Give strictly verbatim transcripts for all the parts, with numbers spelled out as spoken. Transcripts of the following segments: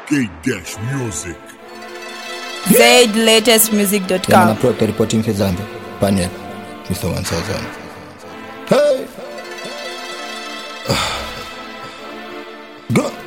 K-Music. Zaid latest music dot com. I'm pro reporting for Zambia. Panel. Mister One Thousand. Hey. Go.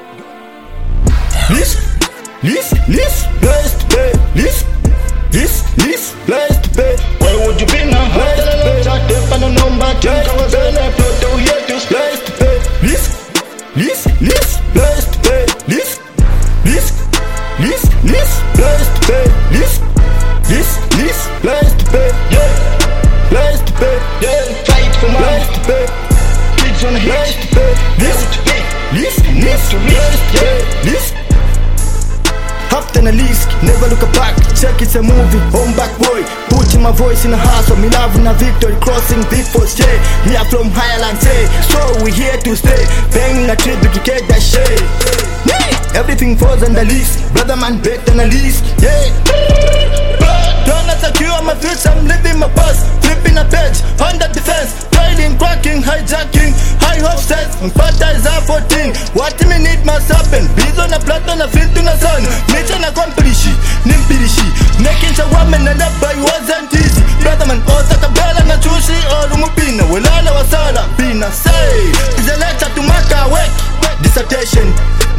List. List. List. Blessed pay. List. List. List. Blessed pay. Where would you be now? Blessed pay. I don't know my time. I was in a plot to hear this. Blessed pay. List. List. List. Blessed pay. List. List. List. List. Blessed pay. List. List. List. Blessed pay. Yeah, Blessed pay. yeah. Fight for my Blessed pay. kids on the hit. Blessed pay. List. List. List. Blessed pay. List. After the list, never look back. Check it's a movie, home back boy. Putting my voice in the house of me love and a victory. Crossing big force, yeah. Here from Highland, say. So we here to stay. Paying a tribute to get that shit. Yeah. Everything falls on the list. Brother man, bet on the list, yeah. Don't secure my future, I'm living my past. Flipping a page, under defense. Fighting, cracking, hijacking. High hope says, Fata is R fourteen. What me need must happen. Bees on a plot on a field to the sun. Mission accomplished, nimpirishi. Making a woman and up by wasn't easy. Brother man, oh, Tatabella, Nachushi, or Lumupina. Well, all our Sala, Pina, say. Is a letter to Maka, wake. Dissertation.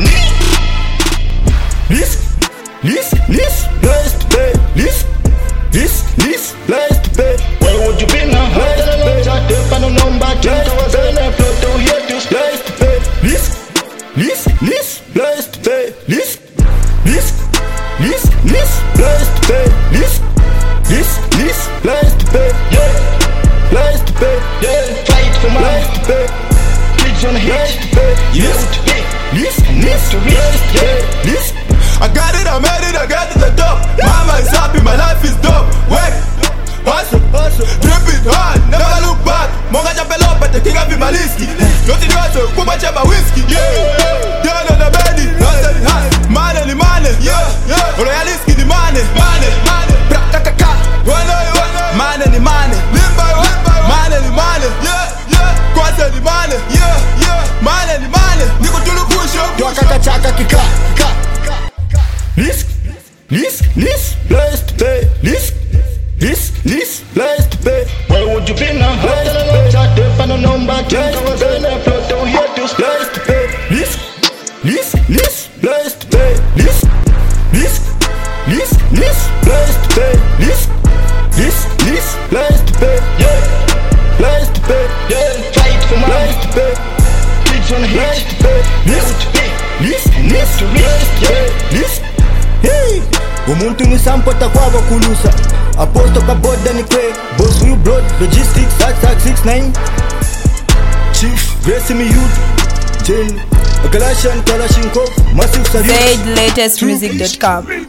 List, list, list, blessed pay. List, list, list, blessed pay. Where would you be now? Blessed pay. I don't know my time. I was in a plot to hear this. Blessed pay. List, list, list, blessed pay. List, list, list, list, blessed pay. List, list, list, blessed pay. Yeah, Blessed pay. yeah. Fight for my Blessed pay. kids on the Blessed hit. pay. Youth, yeah. List, list, blessed pay. List. I got it, I made it, I got to the top. Mama is happy, my life is dope. Wait, hustle, drip it hard, never look back. Monga Japelo, but the king of Maliski. Not in hustle, Kuba Chaba whiskey. Yeah, down on the belly, not in hand. Money, the money, yeah, yeah. Royaliski, the money, money, money. Prakakaka, one eye, one eye. Money, the money, live by one by one. Money, the money, yeah, yeah. Kwasa the money, yeah, yeah. Money, the money. Niko tulu push up, push up. Chaka chaka kika, kika. List, list, list, blessed pay. List, list, list, blessed pay. Where would you be now? Blessed pay. I don't know my time. I was in a plot to hear this. Blessed pay. List, list, list, blessed pay. List, list, list, list, blessed pay. List, list, list, blessed pay. Yeah, Blessed pay. yeah. Fight for my Blessed pay. kids on the hit. Blessed pay. List, list, list, blessed pay. List. Hey, umuntu ni sampo takwava kulusa. Aposto kaboda ni kwe. Boss you broad, logistics, sax sax six nine. Chief, Gracie me youth. Jail, a Galatian Kalashnikov, massive salute. Zaid latest music dot com.